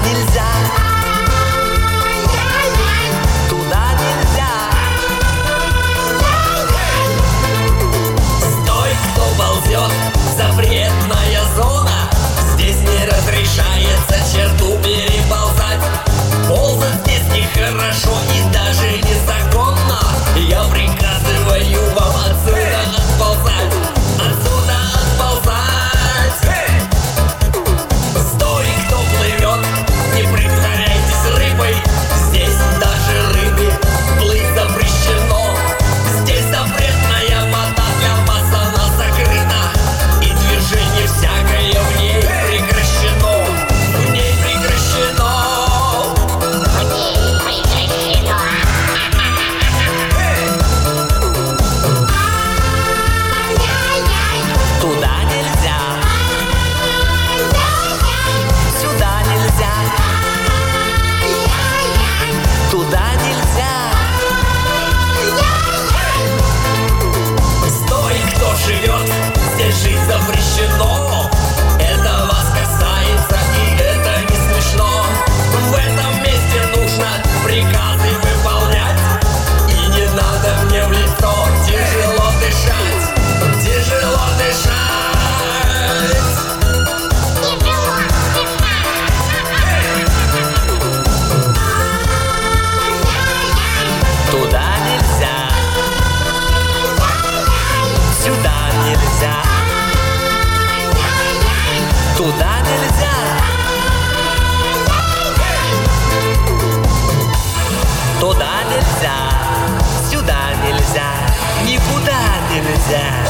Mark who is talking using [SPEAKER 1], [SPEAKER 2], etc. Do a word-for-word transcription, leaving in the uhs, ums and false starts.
[SPEAKER 1] нельзя, туда нельзя. Стой, кто ползет, запретная зона. Здесь не разрешается черту переползать. Ползать здесь нехорошо и даже незаконно. Я приказываю вам отсюда отползать, отсюда отползать. Стой, кто плывет, не притворяйтесь рыбой. Здесь даже рыбе плыть запрещено. Здесь запретная вода, для вас она закрыта, и движение всякое в ней прекращено. В ней прекращено. Туда нельзя, сюда нельзя, туда нельзя. Стой, кто живет, здесь жить запрещено. Это вас касается, и это не смешно. В этом месте нужно приказы выполнять, и не надо мне в лицо тяжело дышать, тяжело дышать. Туда нельзя, сюда нельзя, туда нельзя, туда нельзя, сюда нельзя, никуда нельзя.